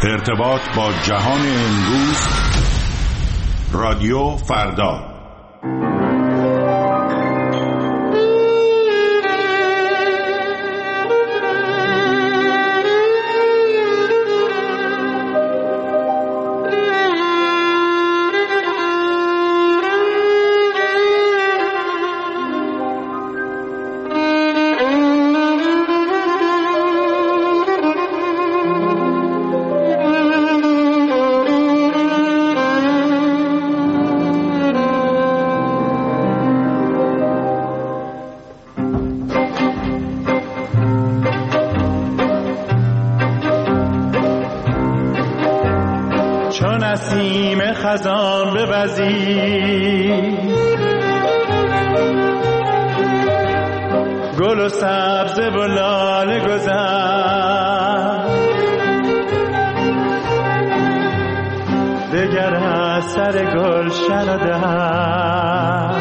ارتباط با جهان امروز، رادیو فردا. نسیم خزان بوزید، گل و سبزه و لاله گذر، دگر از سر گلشن و در،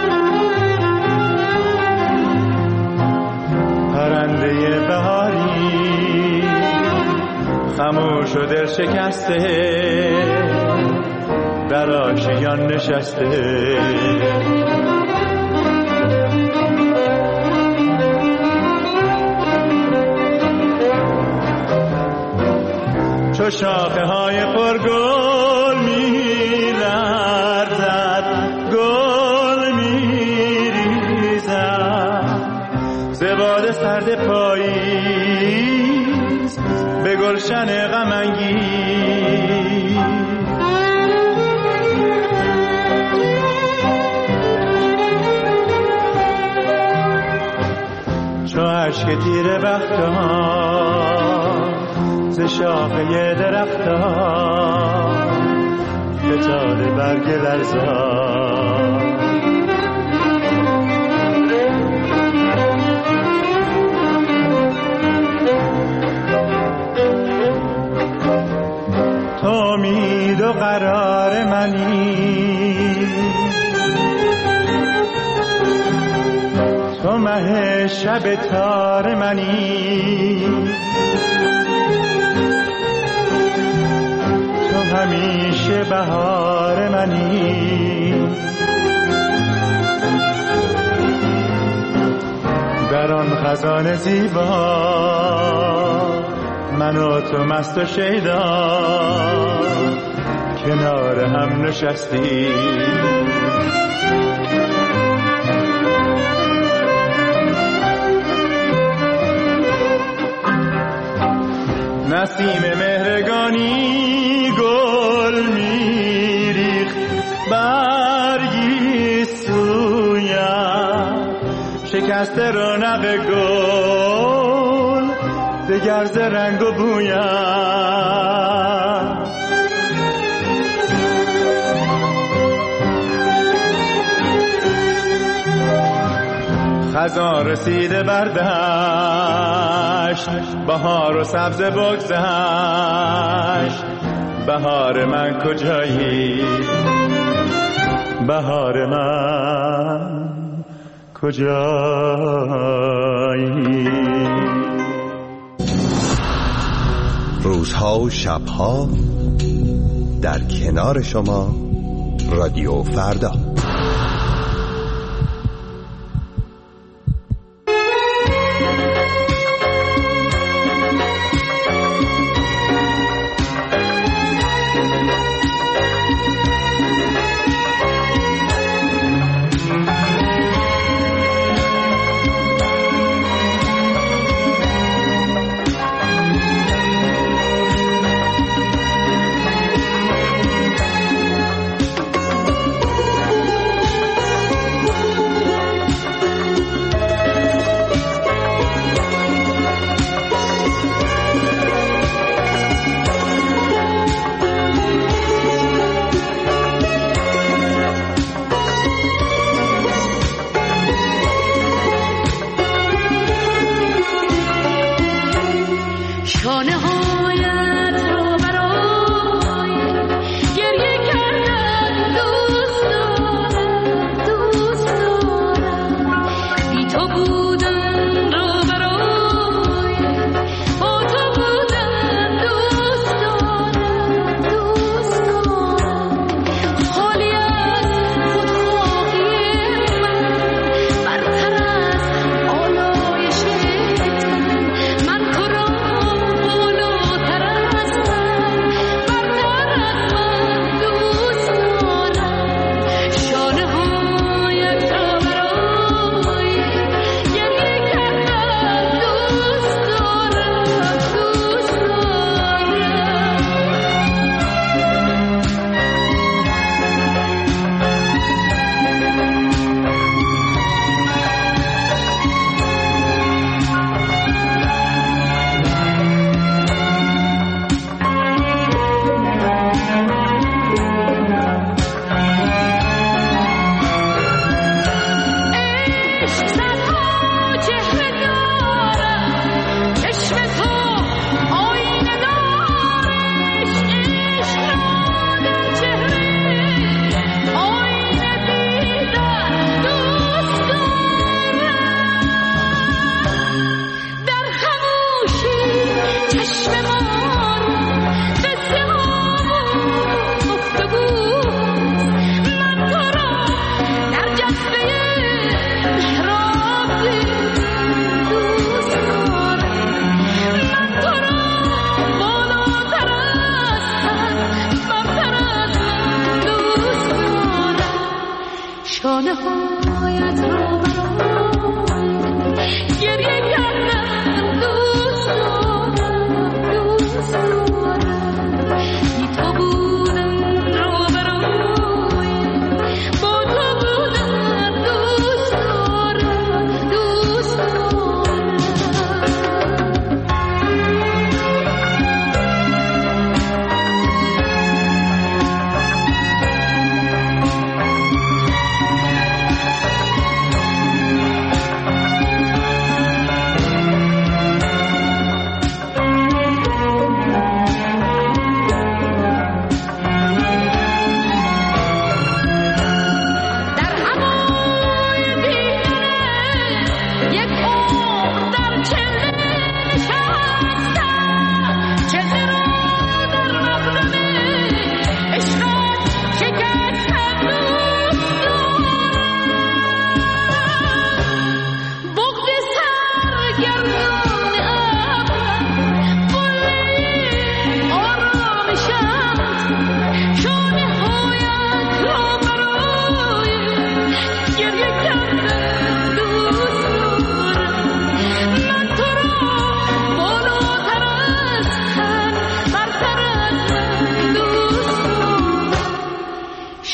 پرنده بهاری خموش و دل شکسته در آشیان نشسته. چو شاخه های پرگل می لرزد، گل می ریزد ز باد سرد پاییز به گلشن غم انگیز. چو اشک تیره بختان ز شاخه درختان فتاده برگ لرزان. تو امید و قرار منی، تو مه شب تار منی، تو همیشه بهار منی. در آن خزان زیبا من و تو مست و شیدا کنار هم نشستی. نسیم مهرگانی گل میریخت برگی سویم، شکست رونق گل دگر ز رنگ و بویم. خزان رسیده بردشت، بهار و سبز بگذشت. بهار من کجایی، بهار من کجایی. روزها و شبها در کنار شما، رادیو فردا.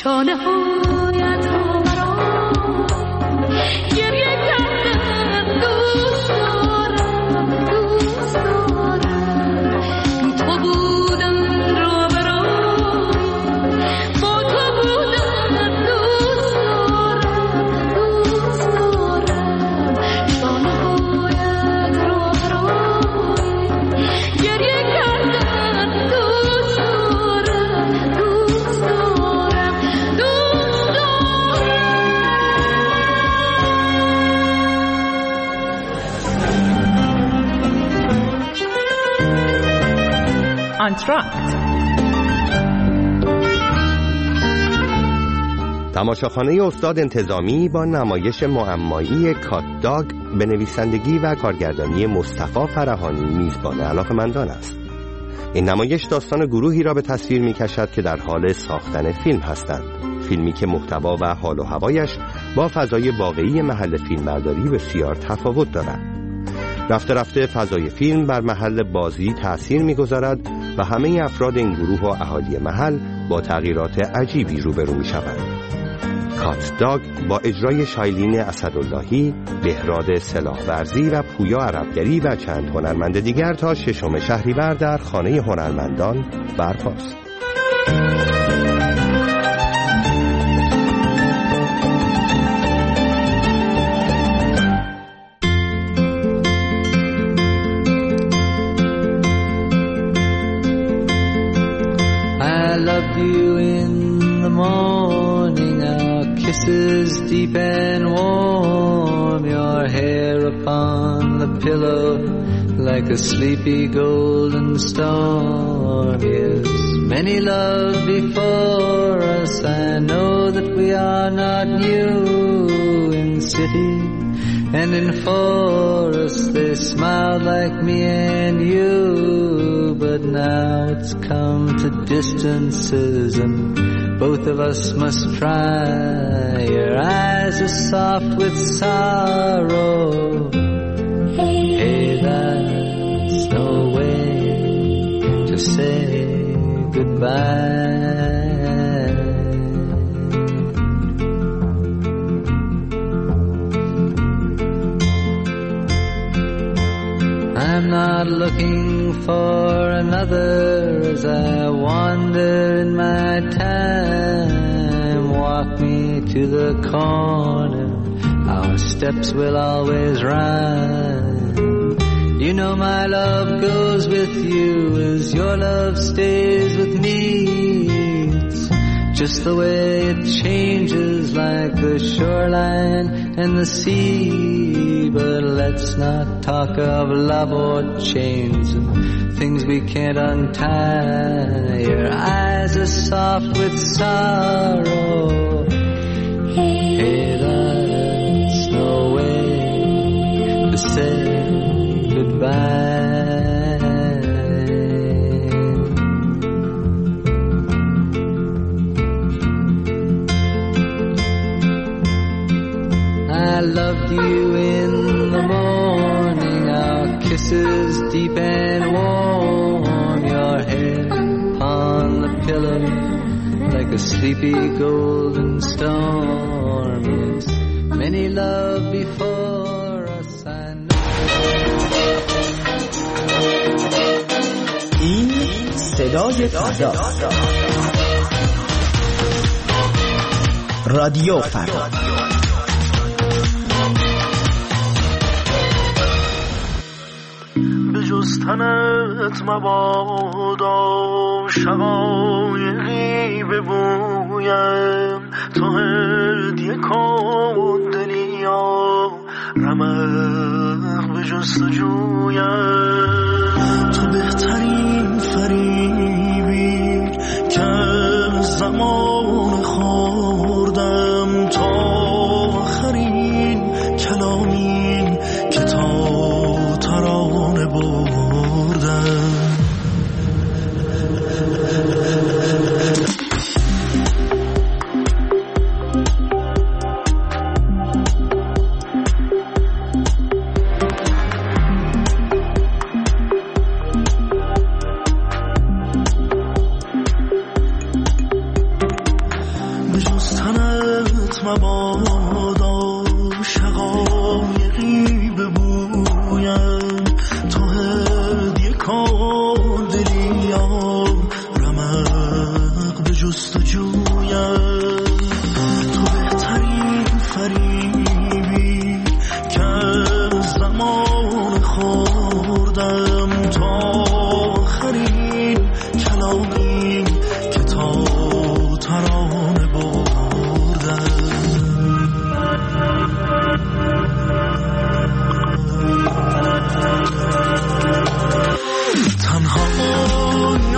شانه هایت رو برام گریه کردم دوست دارم دوست دارم تو بودن رو برام با تو بودن دوست دارم دوست دارم شانه هایت رو برام گریه کردم دوست دارم دوست دارم دوست دارم. آنتراکت تماشاخانه استاد انتظامی با نمایش معمایی کات داگ به نویسندگی و کارگردانی مصطفی فرهانی میزبان علاقه‌مندان است. این نمایش داستان گروهی را به تصویر می‌کشد که در حال ساختن فیلم هستند. فیلمی که محتوا و حال و هوایش با فضای واقعی محل فیلمبرداری بسیار تفاوت دارد. رفته رفته فضای فیلم بر محل بازی تأثیر می‌گذارد و همه افراد این گروه و اهالی محل با تغییرات عجیبی روبرو می‌شوند. کات داگ با اجرای شایلین اسداللهی، بهراد سلاحورزی و پویا عربگری و چند هنرمند دیگر تا 6 شهریور در خانه هنرمندان برپاست. I loved you in the morning, our kisses deep and warm, your hair upon the pillow like a sleepy golden storm. Yes, many love before us, I know that we are not new. In city and in forest they smiled like me and you, but now it's come to distances and both of us must try. Your eyes are soft with sorrow. Hey, that's no way to say goodbye. I'm not looking for another as I wander in my time. Walk me to the corner, our steps will always rhyme. You know my love goes with you as your love stays with me. It's just the way it changes like the shoreline and the sea. But let's not talk of love or chains and things we can't untie. Your eyes are soft with sorrow. Hey, that's no way to say goodbye. I loved you in the morning, our kisses deep and warm, your head upon the pillow like a sleepy golden storm. Yes, many love before us, I know. این صدای فردا، رادیو فردا. به جز تنت مبادا شقایقی ببویم، تو هدیه کن دلیا رمق به جستجویم. تو بهترین فریبی که از زمان خوردم، تا آخرین کلامی که تا ترانه بردم.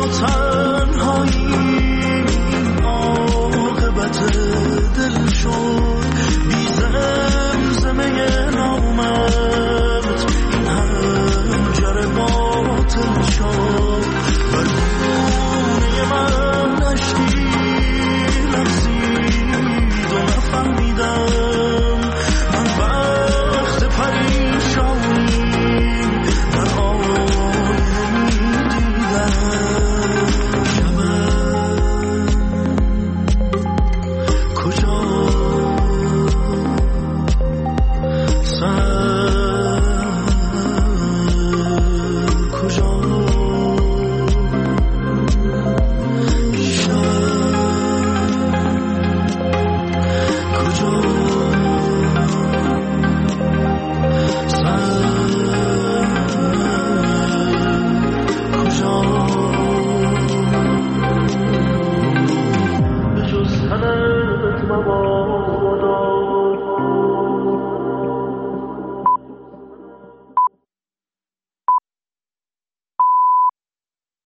تر